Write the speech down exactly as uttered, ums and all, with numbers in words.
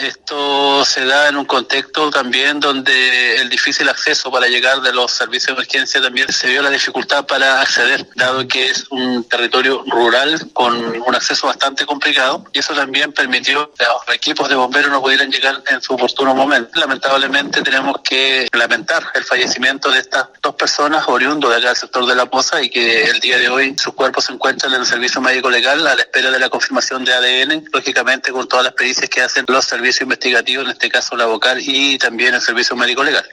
Esto se da en un contexto también donde el difícil acceso para llegar de los servicios de emergencia también se vio la dificultad para acceder, dado que es un territorio rural con un acceso bastante complicado, y eso también permitió que los equipos de bomberos no pudieran llegar en su oportuno momento. Lamentablemente tenemos que lamentar el fallecimiento de estas dos personas oriundos de acá del sector de La Poza, y que el día de hoy sus cuerpos se encuentran en el servicio médico legal a la espera de la confirmación de A D N, lógicamente con todas las pericias que hacen los servicios investigativos, en este caso la vocal y también el servicio médico legal.